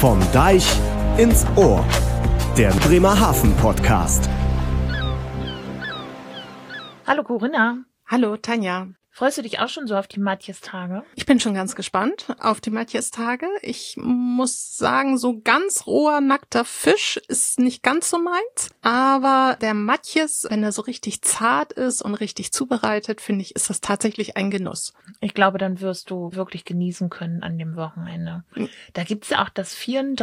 Vom Deich ins Ohr. Der Bremerhaven-Podcast. Hallo Corinna. Hallo Tanja. Freust du dich auch schon so auf die Matjes-Tage? Ich bin schon ganz gespannt auf die Matjes-Tage. Ich muss sagen, so ganz roher, nackter Fisch ist nicht ganz so meins. Aber der Matjes, wenn er so richtig zart ist und richtig zubereitet, finde ich, ist das tatsächlich ein Genuss. Ich glaube, dann wirst du wirklich genießen können an dem Wochenende. Da gibt's ja auch das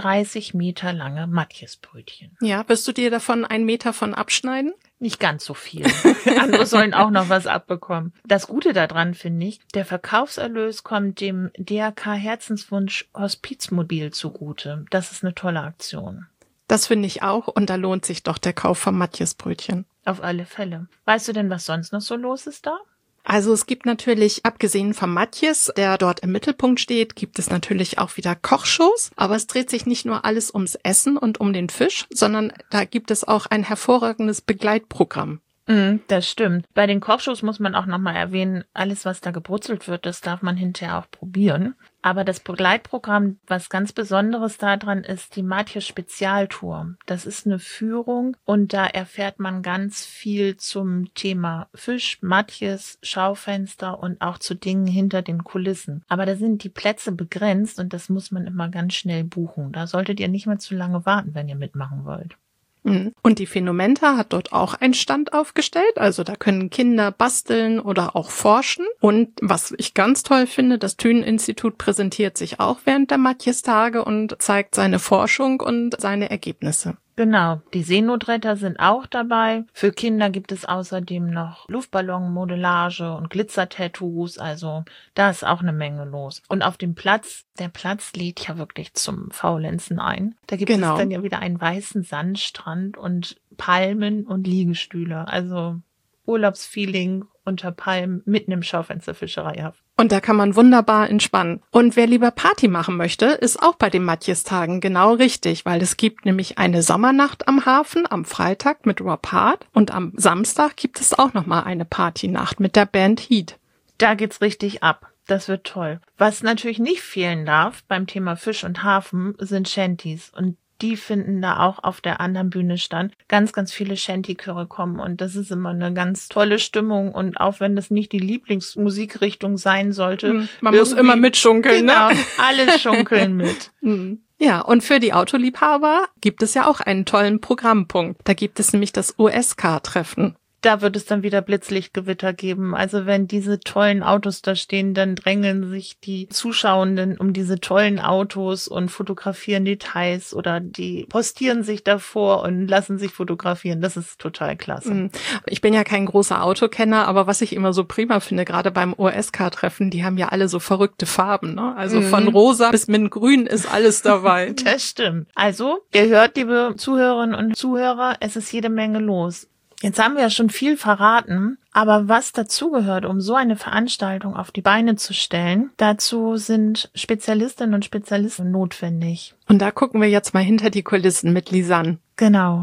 34 Meter lange Matjesbrötchen. Ja, wirst du dir davon 1 Meter von abschneiden? Nicht ganz so viel. Andere sollen auch noch was abbekommen. Das Gute daran finde ich, der Verkaufserlös kommt dem DRK Herzenswunsch Hospizmobil zugute. Das ist eine tolle Aktion. Das finde ich auch und da lohnt sich doch der Kauf von Matjesbrötchen. Auf alle Fälle. Weißt du denn, was sonst noch so los ist da? Also es gibt natürlich, abgesehen vom Matjes, der dort im Mittelpunkt steht, gibt es natürlich auch wieder Kochshows. Aber es dreht sich nicht nur alles ums Essen und um den Fisch, sondern da gibt es auch ein hervorragendes Begleitprogramm. Das stimmt. Bei den Kochshows muss man auch nochmal erwähnen, alles, was da gebrutzelt wird, das darf man hinterher auch probieren. Aber das Begleitprogramm, was ganz Besonderes daran ist, die Matjes Spezialtour. Das ist eine Führung und da erfährt man ganz viel zum Thema Fisch, Matjes, Schaufenster und auch zu Dingen hinter den Kulissen. Aber da sind die Plätze begrenzt und das muss man immer ganz schnell buchen. Da solltet ihr nicht mehr zu lange warten, wenn ihr mitmachen wollt. Und die Phänomenta hat dort auch einen Stand aufgestellt, also da können Kinder basteln oder auch forschen. Und was ich ganz toll finde, das Thünen-Institut präsentiert sich auch während der Matjes-Tage und zeigt seine Forschung und seine Ergebnisse. Genau, die Seenotretter sind auch dabei. Für Kinder gibt es außerdem noch Luftballonmodellage und Glitzer-Tattoos, also da ist auch eine Menge los. Und auf dem Platz, der Platz lädt ja wirklich zum Faulenzen ein. Da gibt es dann ja wieder einen weißen Sandstrand und Palmen und Liegestühle, also Urlaubsfeeling unter Palmen mitten im Schaufenster Fischereihafen. Und da kann man wunderbar entspannen. Und wer lieber Party machen möchte, ist auch bei den Matjes-Tagen genau richtig, weil es gibt nämlich eine Sommernacht am Hafen am Freitag mit Rob Hart und am Samstag gibt es auch nochmal eine Partynacht mit der Band Heat. Da geht's richtig ab. Das wird toll. Was natürlich nicht fehlen darf beim Thema Fisch und Hafen sind Shanties und die finden da auch auf der anderen Bühne stand. Ganz, ganz viele Shanty-Chöre kommen und das ist immer eine ganz tolle Stimmung und auch wenn das nicht die Lieblingsmusikrichtung sein sollte. Man muss immer mitschunkeln, genau, ne? Alle schunkeln mit. Ja, und für die Autoliebhaber gibt es ja auch einen tollen Programmpunkt. Da gibt es nämlich das USK-Treffen. Da wird es dann wieder Blitzlichtgewitter geben. Also wenn diese tollen Autos da stehen, dann drängeln sich die Zuschauenden um diese tollen Autos und fotografieren Details oder die postieren sich davor und lassen sich fotografieren. Das ist total klasse. Ich bin ja kein großer Autokenner, aber was ich immer so prima finde, gerade beim OSK-Treffen, die haben ja alle so verrückte Farben, ne? Also von rosa bis mintgrün ist alles dabei. Das stimmt. Also, ihr hört, liebe Zuhörerinnen und Zuhörer, es ist jede Menge los. Jetzt haben wir ja schon viel verraten, aber was dazugehört, um so eine Veranstaltung auf die Beine zu stellen, dazu sind Spezialistinnen und Spezialisten notwendig. Und da gucken wir jetzt mal hinter die Kulissen mit Lisanne. Genau.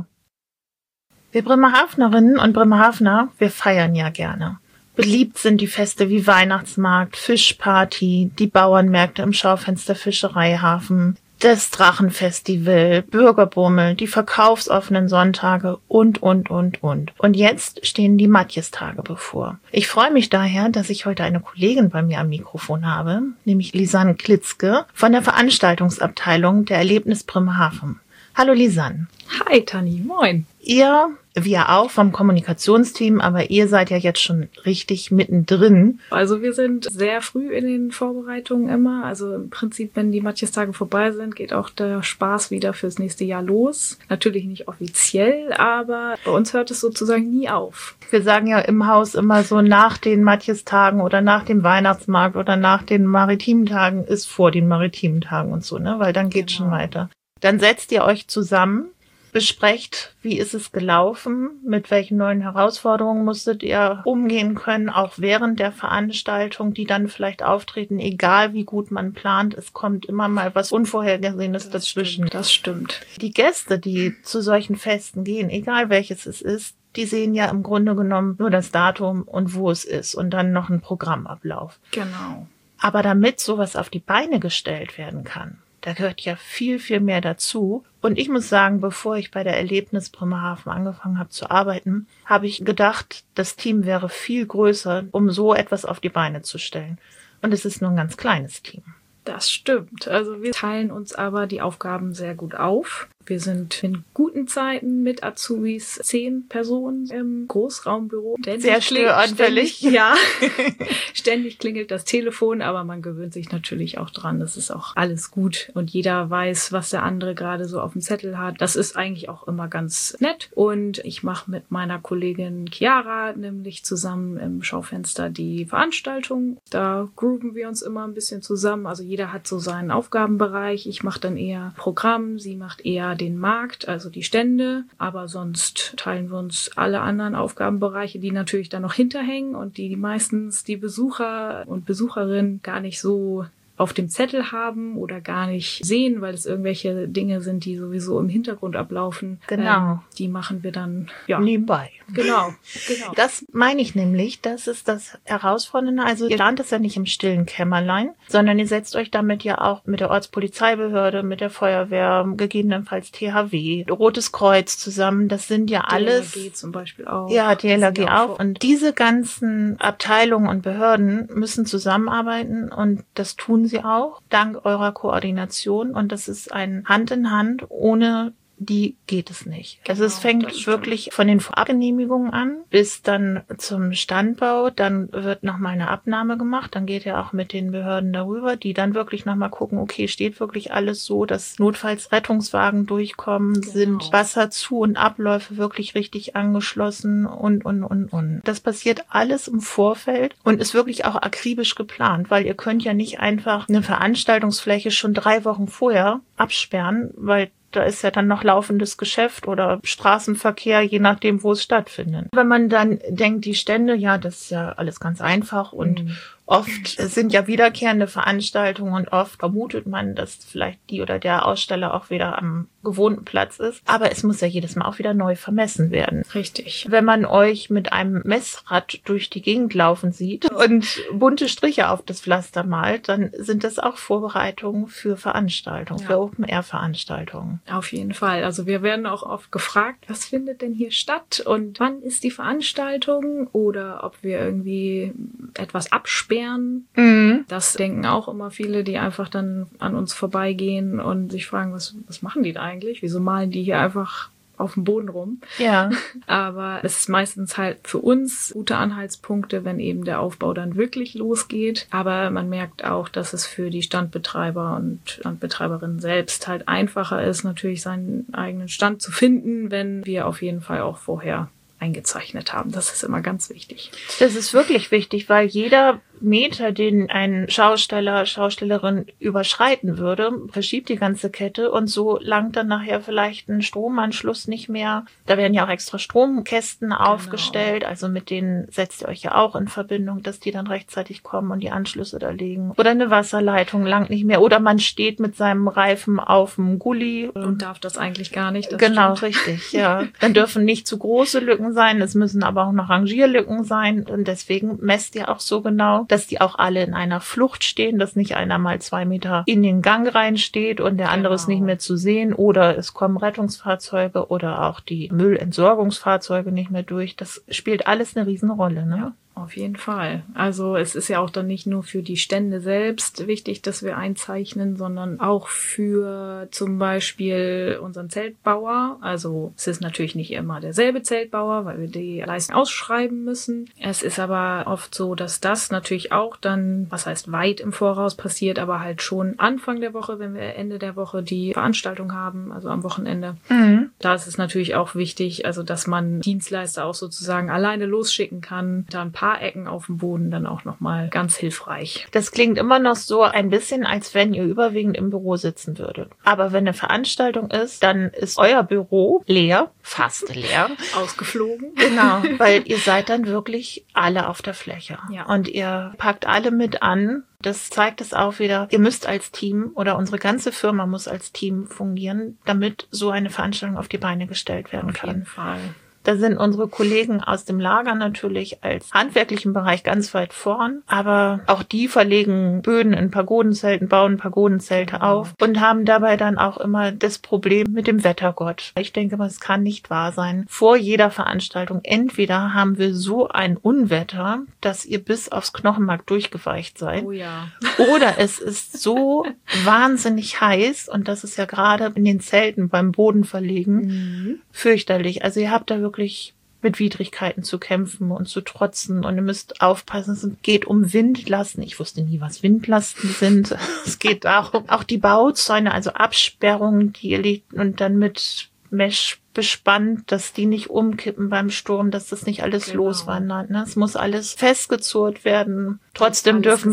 Wir Bremerhavenerinnen und Bremerhavener, wir feiern ja gerne. Beliebt sind die Feste wie Weihnachtsmarkt, Fischparty, die Bauernmärkte im Schaufenster Fischereihafen, das Drachenfestival, Bürgerbummel, die verkaufsoffenen Sonntage und. Und jetzt stehen die Matjes-Tage bevor. Ich freue mich daher, dass ich heute eine Kollegin bei mir am Mikrofon habe, nämlich Lisanne Klitzke von der Veranstaltungsabteilung der Erlebnis Bremerhaven. Hallo Lisanne. Hi Tani, moin. Ihr, wir auch vom Kommunikationsteam, aber ihr seid ja jetzt schon richtig mittendrin. Also wir sind sehr früh in den Vorbereitungen immer. Also im Prinzip, wenn die Matjes-Tage vorbei sind, geht auch der Spaß wieder fürs nächste Jahr los. Natürlich nicht offiziell, aber bei uns hört es sozusagen nie auf. Wir sagen ja im Haus immer so, nach den Matjes-Tagen oder nach dem Weihnachtsmarkt oder nach den maritimen Tagen ist vor den maritimen Tagen und so, ne? Weil dann geht's schon weiter. Dann setzt ihr euch zusammen, besprecht, wie ist es gelaufen, mit welchen neuen Herausforderungen musstet ihr umgehen können, auch während der Veranstaltung, die dann vielleicht auftreten, egal wie gut man plant, es kommt immer mal was Unvorhergesehenes dazwischen. Das stimmt. Die Gäste, die zu solchen Festen gehen, egal welches es ist, die sehen ja im Grunde genommen nur das Datum und wo es ist und dann noch einen Programmablauf. Genau. Aber damit sowas auf die Beine gestellt werden kann, Da gehört ja viel, viel mehr dazu. Und ich muss sagen, bevor ich bei der Erlebnis Bremerhaven angefangen habe zu arbeiten, habe ich gedacht, das Team wäre viel größer, um so etwas auf die Beine zu stellen. Und es ist nur ein ganz kleines Team. Das stimmt. Also wir teilen uns aber die Aufgaben sehr gut auf. Wir sind in guten Zeiten mit Azubis 10 Personen im Großraumbüro. Sehr störanfällig. Ja, ständig klingelt das Telefon, aber man gewöhnt sich natürlich auch dran. Das ist auch alles gut und jeder weiß, was der andere gerade so auf dem Zettel hat. Das ist eigentlich auch immer ganz nett. Und ich mache mit meiner Kollegin Chiara nämlich zusammen im Schaufenster die Veranstaltung. Da grooven wir uns immer ein bisschen zusammen. Also jeder hat so seinen Aufgabenbereich. Ich mache dann eher Programm, sie macht eher den Markt, also die Stände, aber sonst teilen wir uns alle anderen Aufgabenbereiche, die natürlich dann noch hinterhängen und die meistens die Besucher und Besucherinnen gar nicht so auf dem Zettel haben oder gar nicht sehen, weil es irgendwelche Dinge sind, die sowieso im Hintergrund ablaufen. Genau. Die machen wir dann nebenbei. Genau. Das meine ich nämlich, das ist das Herausfordernde. Also ihr lernt es ja nicht im stillen Kämmerlein, sondern ihr setzt euch damit ja auch mit der Ortspolizeibehörde, mit der Feuerwehr, gegebenenfalls THW, Rotes Kreuz zusammen. Das sind ja alles... DLRG zum Beispiel auch. Ja, DLRG auch. Und diese ganzen Abteilungen und Behörden müssen zusammenarbeiten und das tun sie auch, dank eurer Koordination. Und das ist ein Hand in Hand, ohne die geht es nicht. Genau, also es fängt wirklich von den Vorabgenehmigungen an bis dann zum Standbau. Dann wird nochmal eine Abnahme gemacht. Dann geht er auch mit den Behörden darüber, die dann wirklich nochmal gucken, okay, steht wirklich alles so, dass notfalls Rettungswagen durchkommen, sind Wasserzu- und Abläufe wirklich richtig angeschlossen und. Das passiert alles im Vorfeld und ist wirklich auch akribisch geplant, weil ihr könnt ja nicht einfach eine Veranstaltungsfläche schon 3 Wochen vorher absperren, weil da ist ja dann noch laufendes Geschäft oder Straßenverkehr, je nachdem, wo es stattfindet. Wenn man dann denkt, die Stände, ja, das ist ja alles ganz einfach und oft sind ja wiederkehrende Veranstaltungen und oft vermutet man, dass vielleicht die oder der Aussteller auch wieder am gewohnten Platz ist. Aber es muss ja jedes Mal auch wieder neu vermessen werden. Richtig. Wenn man euch mit einem Messrad durch die Gegend laufen sieht und bunte Striche auf das Pflaster malt, dann sind das auch Vorbereitungen für Veranstaltungen, für Open-Air-Veranstaltungen. Auf jeden Fall. Also wir werden auch oft gefragt, was findet denn hier statt und wann ist die Veranstaltung oder ob wir irgendwie etwas absperren. Das denken auch immer viele, die einfach dann an uns vorbeigehen und sich fragen, was machen die da eigentlich? Wieso malen die hier einfach auf dem Boden rum? Ja. Aber es ist meistens halt für uns gute Anhaltspunkte, wenn eben der Aufbau dann wirklich losgeht. Aber man merkt auch, dass es für die Standbetreiber und Standbetreiberinnen selbst halt einfacher ist, natürlich seinen eigenen Stand zu finden, wenn wir auf jeden Fall auch vorher eingezeichnet haben. Das ist immer ganz wichtig. Das ist wirklich wichtig, weil jeder Meter, den ein Schausteller, Schaustellerin überschreiten würde, verschiebt die ganze Kette und so langt dann nachher vielleicht ein Stromanschluss nicht mehr. Da werden ja auch extra Stromkästen aufgestellt, also mit denen setzt ihr euch ja auch in Verbindung, dass die dann rechtzeitig kommen und die Anschlüsse da legen. Oder eine Wasserleitung langt nicht mehr oder man steht mit seinem Reifen auf dem Gully. Und darf das eigentlich gar nicht. Das genau, stimmt. Richtig, ja. Dann dürfen nicht zu große Lücken sein, es müssen aber auch noch Rangierlücken sein und deswegen messt ihr auch so genau, dass die auch alle in einer Flucht stehen, dass nicht einer mal 2 Meter in den Gang reinsteht und der andere ist nicht mehr zu sehen oder es kommen Rettungsfahrzeuge oder auch die Müllentsorgungsfahrzeuge nicht mehr durch. Das spielt alles eine Riesenrolle, ne? Ja. Auf jeden Fall. Also es ist ja auch dann nicht nur für die Stände selbst wichtig, dass wir einzeichnen, sondern auch für zum Beispiel unseren Zeltbauer. Also es ist natürlich nicht immer derselbe Zeltbauer, weil wir die Leistung ausschreiben müssen. Es ist aber oft so, dass das natürlich auch dann, was heißt weit im Voraus passiert, aber halt schon Anfang der Woche, wenn wir Ende der Woche die Veranstaltung haben, also am Wochenende. Da ist es natürlich auch wichtig, also dass man Dienstleister auch sozusagen alleine losschicken kann, da ein paar Ecken auf dem Boden dann auch nochmal ganz hilfreich. Das klingt immer noch so ein bisschen, als wenn ihr überwiegend im Büro sitzen würdet. Aber wenn eine Veranstaltung ist, dann ist euer Büro leer, fast leer. Ausgeflogen. Genau, weil ihr seid dann wirklich alle auf der Fläche. Ja. Und ihr packt alle mit an. Das zeigt es auch wieder. Ihr müsst als Team oder unsere ganze Firma muss als Team fungieren, damit so eine Veranstaltung auf die Beine gestellt werden kann. Auf jeden Fall. Da sind unsere Kollegen aus dem Lager natürlich als handwerklichen Bereich ganz weit vorn. Aber auch die verlegen Böden in Pagodenzelten, bauen Pagodenzelte auf und haben dabei dann auch immer das Problem mit dem Wettergott. Ich denke mal, es kann nicht wahr sein. Vor jeder Veranstaltung entweder haben wir so ein Unwetter, dass ihr bis aufs Knochenmark durchgeweicht seid. Oh ja. Oder es ist so wahnsinnig heiß und das ist ja gerade in den Zelten beim Bodenverlegen fürchterlich. Also ihr habt da wirklich mit Widrigkeiten zu kämpfen und zu trotzen und ihr müsst aufpassen, es geht um Windlasten. Ich wusste nie, was Windlasten sind. Es geht darum, auch die Bauzäune, also Absperrungen, die ihr liegt und dann mit Mesh bespannt, dass die nicht umkippen beim Sturm, dass das nicht alles loswandert. Ne? Es muss alles festgezurrt werden. Trotzdem dürfen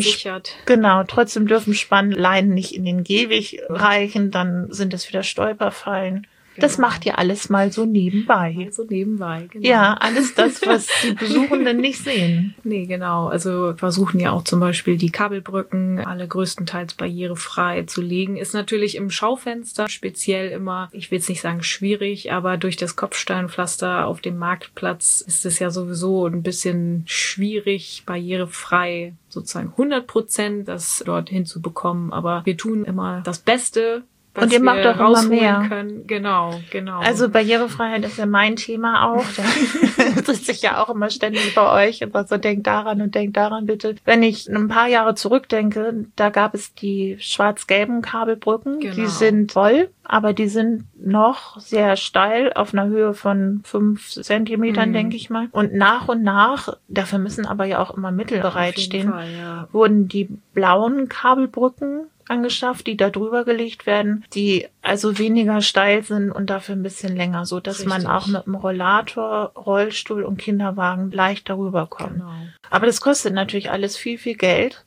Spannleinen nicht in den Gehweg reichen, dann sind es wieder Stolperfallen. Das macht ihr alles mal so nebenbei. Genau. Ja, alles das, was die Besuchenden nicht sehen. Nee, genau. Also wir versuchen ja auch zum Beispiel die Kabelbrücken alle größtenteils barrierefrei zu legen. Ist natürlich im Schaufenster speziell immer, ich will jetzt nicht sagen schwierig, aber durch das Kopfsteinpflaster auf dem Marktplatz ist es ja sowieso ein bisschen schwierig, barrierefrei sozusagen 100% das dort hinzubekommen. Aber wir tun immer das Beste, und ihr macht doch immer mehr. Können. Genau. Also Barrierefreiheit ist ja mein Thema auch. Da sitze ich ja auch immer ständig bei euch und so, denkt daran bitte. Wenn ich ein paar Jahre zurückdenke, da gab es die schwarz-gelben Kabelbrücken. Genau. Die sind voll, aber die sind noch sehr steil auf einer Höhe von 5 Zentimetern, denke ich mal. Und nach, dafür müssen aber ja auch immer Mittel bereitstehen, wurden die blauen Kabelbrücken angeschafft, die da drüber gelegt werden, die also weniger steil sind und dafür ein bisschen länger, so dass man auch mit einem Rollator, Rollstuhl und Kinderwagen leicht darüber kommt. Genau. Aber das kostet natürlich alles viel, viel Geld.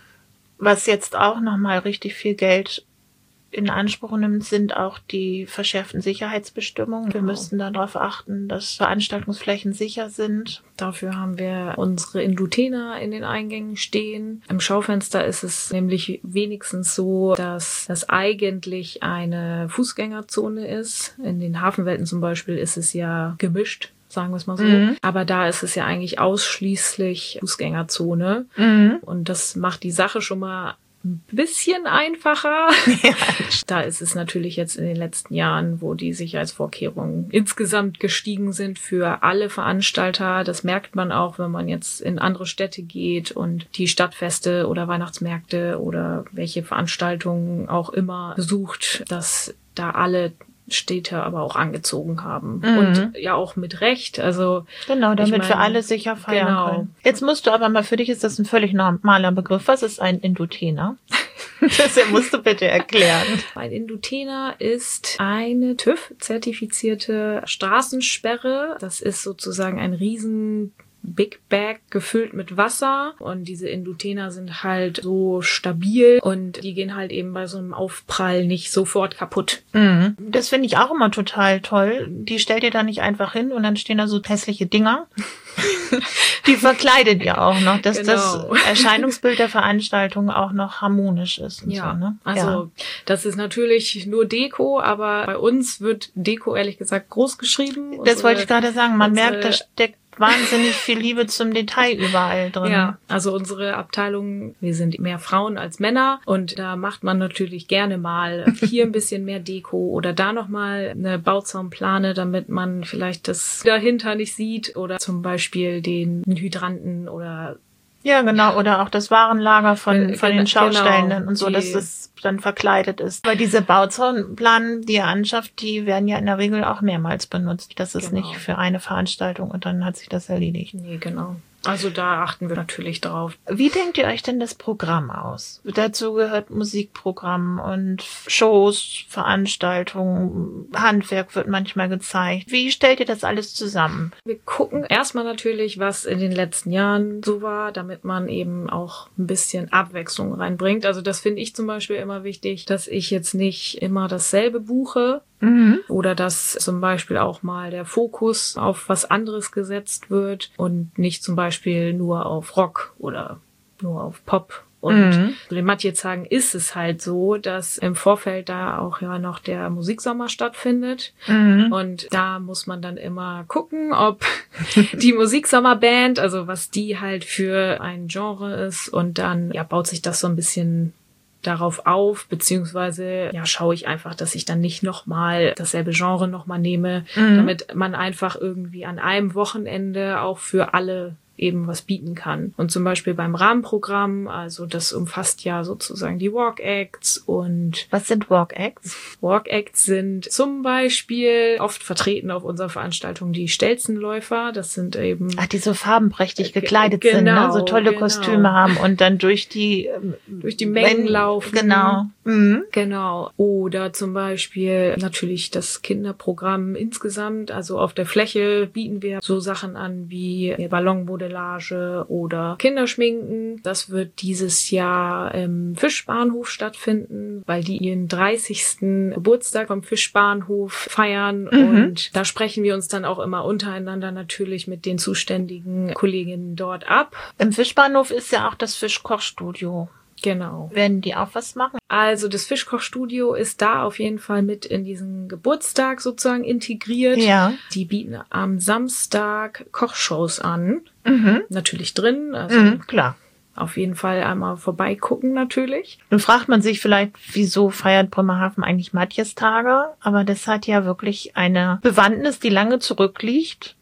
Was jetzt auch nochmal richtig viel Geld in Anspruch nimmt, sind auch die verschärften Sicherheitsbestimmungen. Wir müssen darauf achten, dass Veranstaltungsflächen sicher sind. Dafür haben wir unsere Indutener in den Eingängen stehen. Im Schaufenster ist es nämlich wenigstens so, dass das eigentlich eine Fußgängerzone ist. In den Hafenwelten zum Beispiel ist es ja gemischt, sagen wir es mal so. Aber da ist es ja eigentlich ausschließlich Fußgängerzone. Und das macht die Sache schon mal ein bisschen einfacher. Ja. Da ist es natürlich jetzt in den letzten Jahren, wo die Sicherheitsvorkehrungen insgesamt gestiegen sind für alle Veranstalter. Das merkt man auch, wenn man jetzt in andere Städte geht und die Stadtfeste oder Weihnachtsmärkte oder welche Veranstaltungen auch immer besucht, dass da alle Städte aber auch angezogen haben. Und ja auch mit Recht. Also genau, damit wir alle sicher feiern können. Jetzt musst du aber mal, für dich ist das ein völlig normaler Begriff. Was ist ein Indutener? Das musst du bitte erklären. Ein Indutener ist eine TÜV-zertifizierte Straßensperre. Das ist sozusagen ein riesen Big Bag gefüllt mit Wasser und diese Indutener sind halt so stabil und die gehen halt eben bei so einem Aufprall nicht sofort kaputt. Das finde ich auch immer total toll. Die stellt ihr da nicht einfach hin und dann stehen da so hässliche Dinger. Die verkleidet ihr auch noch, dass das Erscheinungsbild der Veranstaltung auch noch harmonisch ist. Und so, ne? Also das ist natürlich nur Deko, aber bei uns wird Deko ehrlich gesagt groß geschrieben. Das wollte ich gerade sagen. Man merkt, da steckt wahnsinnig viel Liebe zum Detail überall drin. Ja, also unsere Abteilung, wir sind mehr Frauen als Männer und da macht man natürlich gerne mal hier ein bisschen mehr Deko oder da nochmal eine Bauzaunplane, damit man vielleicht das dahinter nicht sieht oder zum Beispiel den Hydranten oder ja, genau. Oder auch das Warenlager von den Schaustellenden und so, dass das dann verkleidet ist. Weil diese Bauzaunplanen, die ihr anschafft, die werden ja in der Regel auch mehrmals benutzt. Das ist nicht für eine Veranstaltung und dann hat sich das erledigt. Nee, genau. Also da achten wir natürlich drauf. Wie denkt ihr euch denn das Programm aus? Dazu gehört Musikprogramm und Shows, Veranstaltungen, Handwerk wird manchmal gezeigt. Wie stellt ihr das alles zusammen? Wir gucken erstmal natürlich, was in den letzten Jahren so war, damit man eben auch ein bisschen Abwechslung reinbringt. Also das finde ich zum Beispiel immer wichtig, dass ich jetzt nicht immer dasselbe buche. Oder dass zum Beispiel auch mal der Fokus auf was anderes gesetzt wird und nicht zum Beispiel nur auf Rock oder nur auf Pop Und zu den Matjestagen ist es halt so, dass im Vorfeld da auch ja noch der Musiksommer stattfindet. Und da muss man dann immer gucken, ob die Musiksommerband, also was die halt für ein Genre ist. Und dann ja baut sich das so ein bisschen darauf auf, beziehungsweise ja schaue ich einfach, dass ich dann nicht nochmal dasselbe Genre nochmal nehme, damit man einfach irgendwie an einem Wochenende auch für alle eben was bieten kann. Und zum Beispiel beim Rahmenprogramm, also das umfasst ja sozusagen die Walk-Acts und... Was sind Walk-Acts? Walk-Acts sind zum Beispiel oft vertreten auf unserer Veranstaltung die Stelzenläufer. Das sind eben... Ach, die so farbenprächtig gekleidet sind, ne? So tolle Kostüme haben und dann durch die Mengen laufen. Genau. Genau. Oder zum Beispiel natürlich das Kinderprogramm insgesamt. Also auf der Fläche bieten wir so Sachen an wie Ballonmodellage oder Kinderschminken. Das wird dieses Jahr im Fischbahnhof stattfinden, weil die ihren 30. Geburtstag vom Fischbahnhof feiern. Und da sprechen wir uns dann auch immer untereinander natürlich mit den zuständigen Kolleginnen dort ab. Im Fischbahnhof ist ja auch das Fischkochstudio. Genau. Werden die auch was machen? Also das Fischkochstudio ist da auf jeden Fall mit in diesen Geburtstag sozusagen integriert. Ja. Die bieten am Samstag Kochshows an. Natürlich drin. Also klar. Auf jeden Fall einmal vorbeigucken natürlich. Nun fragt man sich vielleicht, wieso feiert Bremerhaven eigentlich Matjestage? Aber das hat ja wirklich eine Bewandtnis, die lange zurückliegt.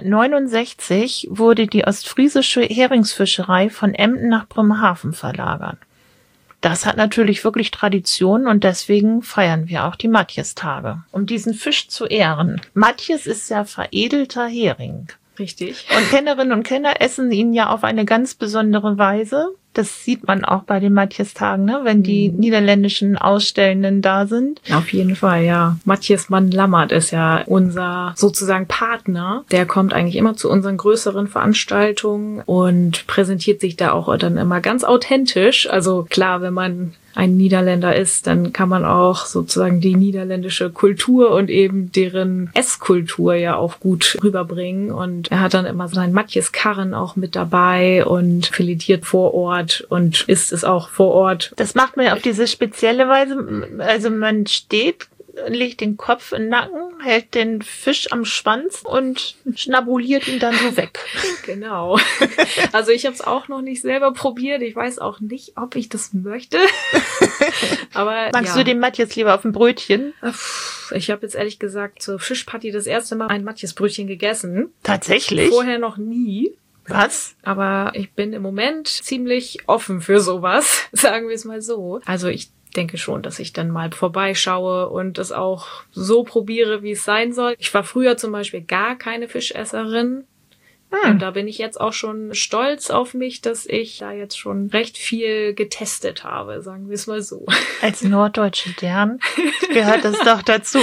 1969 wurde die ostfriesische Heringsfischerei von Emden nach Bremerhaven verlagert. Das hat natürlich wirklich Tradition und deswegen feiern wir auch die Matjestage, um diesen Fisch zu ehren. Matjes ist ja veredelter Hering. Richtig. Und Kennerinnen und Kenner essen ihn ja auf eine ganz besondere Weise. Das sieht man auch bei den Matjestagen, ne? Wenn die niederländischen Ausstellenden da sind. Auf jeden Fall, ja. Matjes Mann-Lammert ist ja unser sozusagen Partner. Der kommt eigentlich immer zu unseren größeren Veranstaltungen und präsentiert sich da auch dann immer ganz authentisch. Also klar, wenn man ein Niederländer ist, dann kann man auch sozusagen die niederländische Kultur und eben deren Esskultur ja auch gut rüberbringen. Und er hat dann immer seinen Matjeskarren auch mit dabei und filetiert vor Ort und isst es auch vor Ort. Das macht man ja auf diese spezielle Weise. Also man steht, legt den Kopf in den Nacken, hält den Fisch am Schwanz und schnabuliert ihn dann so weg. Genau. Also ich habe es auch noch nicht selber probiert. Ich weiß auch nicht, ob ich das möchte. Aber magst du den Matjes lieber auf dem Brötchen? Ich habe jetzt ehrlich gesagt zur Fischparty das erste Mal ein Matjesbrötchen gegessen. Tatsächlich? Vorher noch nie. Was? Aber ich bin im Moment ziemlich offen für sowas, sagen wir es mal so. Also ich denke schon, dass ich dann mal vorbeischaue und es auch so probiere, wie es sein soll. Ich war früher zum Beispiel gar keine Fischesserin. Und da bin ich jetzt auch schon stolz auf mich, dass ich da jetzt schon recht viel getestet habe, sagen wir es mal so. Als norddeutsche Dern gehört das doch dazu.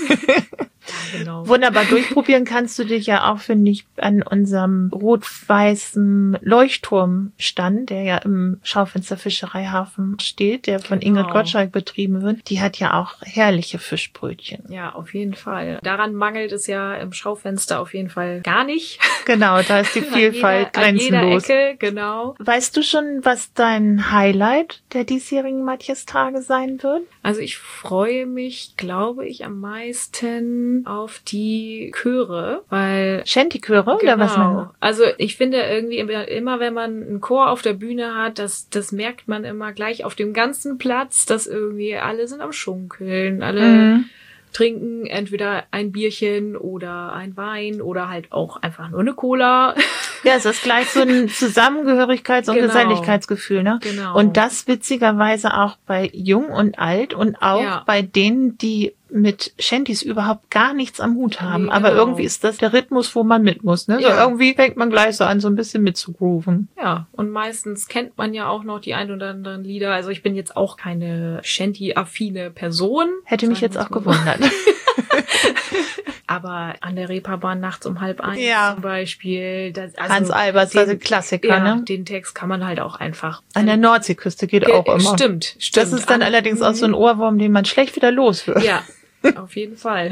Ja, genau. Wunderbar, durchprobieren kannst du dich ja auch, finde ich, an unserem rot-weißen Leuchtturmstand, der ja im Schaufenster Fischereihafen steht, der von Ingrid Gottschalk betrieben wird. Die hat ja auch herrliche Fischbrötchen. Ja, auf jeden Fall. Daran mangelt es ja im Schaufenster auf jeden Fall gar nicht. Genau, da ist die Vielfalt grenzenlos. An jeder Ecke, genau. Weißt du schon, was dein Highlight der diesjährigen Matjestage sein wird? Also ich freue mich, glaube ich, am meisten auf die Chöre, weil... Shanty-Chöre oder was? Also ich finde irgendwie immer, wenn man einen Chor auf der Bühne hat, das merkt man immer gleich auf dem ganzen Platz, dass irgendwie alle sind am Schunkeln, alle trinken entweder ein Bierchen oder ein Wein oder halt auch einfach nur eine Cola. Ja, es ist gleich so ein Zusammengehörigkeits- und Geselligkeitsgefühl, ne? Genau. Und das witzigerweise auch bei Jung und Alt und auch bei denen, die mit Shantys überhaupt gar nichts am Hut haben. Nee, aber genau. irgendwie ist das der Rhythmus, wo man mit muss, ne? So irgendwie fängt man gleich so an, so ein bisschen mitzugrooven. Ja, und meistens kennt man ja auch noch die ein oder anderen Lieder. Also ich bin jetzt auch keine Shanty-affine Person. Hätte mich jetzt auch gewundert. Aber an der Reeperbahn nachts um 1:30 zum Beispiel. Hans Albers, also Klassiker, ne? Den Text kann man halt auch einfach. An der Nordseeküste geht auch immer. Stimmt. Das ist dann allerdings auch so ein Ohrwurm, den man schlecht wieder los wird. Ja. Auf jeden Fall.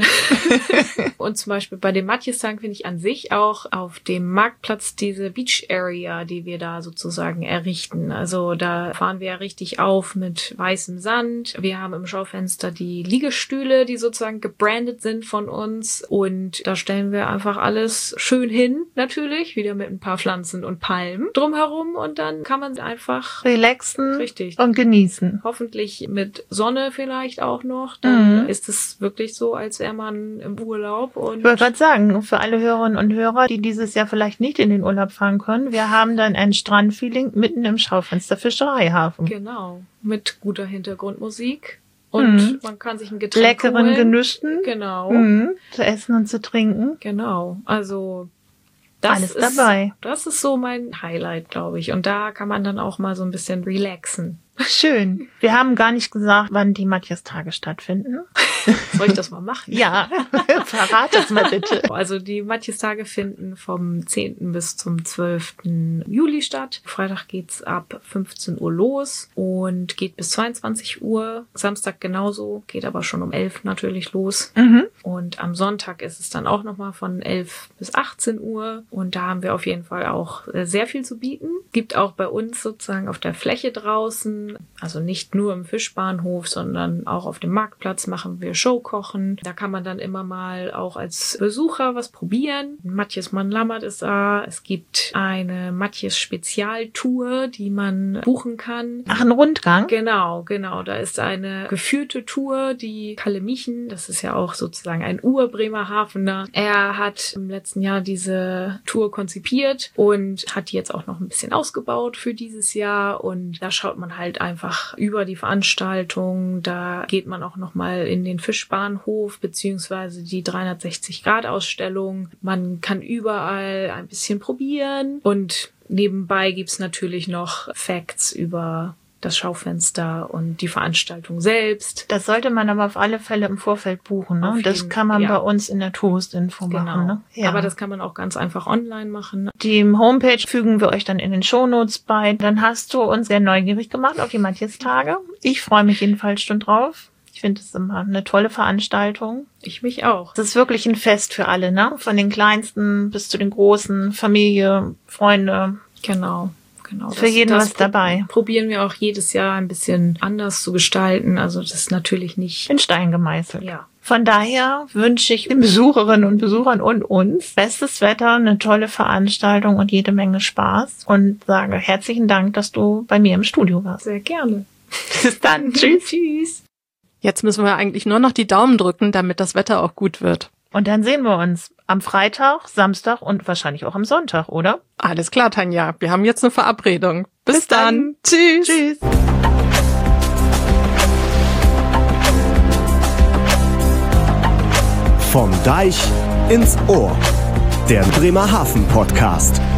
Und zum Beispiel bei dem Matjestag finde ich an sich auch auf dem Marktplatz diese Beach Area, die wir da sozusagen errichten. Also da fahren wir ja richtig auf mit weißem Sand. Wir haben im Schaufenster die Liegestühle, die sozusagen gebrandet sind von uns. Und da stellen wir einfach alles schön hin, natürlich, wieder mit ein paar Pflanzen und Palmen drumherum. Und dann kann man einfach relaxen richtig und genießen. Hoffentlich mit Sonne vielleicht auch noch. Dann ist es wirklich so, als wäre man im Urlaub. Und ich wollte gerade sagen, für alle Hörerinnen und Hörer, die dieses Jahr vielleicht nicht in den Urlaub fahren können, wir haben dann ein Strandfeeling mitten im Schaufenster Fischereihafen. Genau, mit guter Hintergrundmusik. Und man kann sich ein Getränk leckeren holen. Genüssen. Genau. Zu essen und zu trinken. Genau, also alles dabei. Das ist so mein Highlight, glaube ich. Und da kann man dann auch mal so ein bisschen relaxen. Schön. Wir haben gar nicht gesagt, wann die Matjestage stattfinden. Soll ich das mal machen? Ja, verrat das mal bitte. Also die Matjestage finden vom 10. bis zum 12. Juli statt. Freitag geht's ab 15 Uhr los und geht bis 22 Uhr. Samstag genauso, geht aber schon um 11 natürlich los. Und am Sonntag ist es dann auch nochmal von 11 bis 18 Uhr. Und da haben wir auf jeden Fall auch sehr viel zu bieten. Gibt auch bei uns sozusagen auf der Fläche draußen, also nicht nur im Fischbahnhof, sondern auch auf dem Marktplatz machen wir Showkochen. Da kann man dann immer mal auch als Besucher was probieren. Matjes Mann-Lammert ist da. Es gibt eine Matjes Spezialtour, die man buchen kann. Ach, ein Rundgang? Genau. Da ist eine geführte Tour, die Kalle Miechen, das ist ja auch sozusagen ein Ur-Bremerhavener. Er hat im letzten Jahr diese Tour konzipiert und hat die jetzt auch noch ein bisschen ausgebaut für dieses Jahr. Und da schaut man halt einfach über die Veranstaltung. Da geht man auch noch mal in den Fischbahnhof beziehungsweise die 360-Grad-Ausstellung. Man kann überall ein bisschen probieren und nebenbei gibt's natürlich noch Facts über das Schaufenster und die Veranstaltung selbst. Das sollte man aber auf alle Fälle im Vorfeld buchen. Ne? Das kann man bei uns in der Touristinfo machen. Ne? Ja. Aber das kann man auch ganz einfach online machen. Die Homepage fügen wir euch dann in den Shownotes bei. Dann hast du uns sehr neugierig gemacht auf die Matjestage. Ich freue mich jedenfalls schon drauf. Ich finde es immer eine tolle Veranstaltung. Ich mich auch. Das ist wirklich ein Fest für alle, ne? Von den Kleinsten bis zu den Großen, Familie, Freunde. Genau. Für jeden was dabei. Probieren wir auch jedes Jahr ein bisschen anders zu gestalten. Also das ist natürlich nicht in Stein gemeißelt. Ja. Von daher wünsche ich den Besucherinnen und Besuchern und uns bestes Wetter, eine tolle Veranstaltung und jede Menge Spaß. Und sage herzlichen Dank, dass du bei mir im Studio warst. Sehr gerne. Bis dann. Tschüss. Tschüss. Jetzt müssen wir eigentlich nur noch die Daumen drücken, damit das Wetter auch gut wird. Und dann sehen wir uns am Freitag, Samstag und wahrscheinlich auch am Sonntag, oder? Alles klar, Tanja. Wir haben jetzt eine Verabredung. Bis dann. Tschüss. Tschüss. Vom Deich ins Ohr. Der Bremerhaven Podcast.